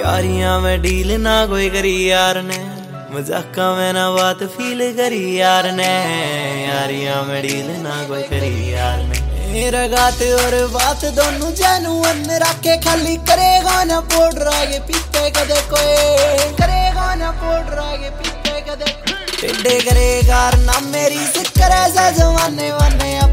यारियां में डील ना कोई करी यार ने, मजाका में ना बात फील करी यार ने। यारियां में डील ना कोई करी यार ने। मेरा गात और बात दोनों जेनुअन रखे, खाली करेगा ना पाउडर आगे पीछे कदे कोई, करेगा ना पाउडर आगे पीछे कदे टेढ़े करेगा ना मेरी सिक्कर ऐसा जमाने वाने।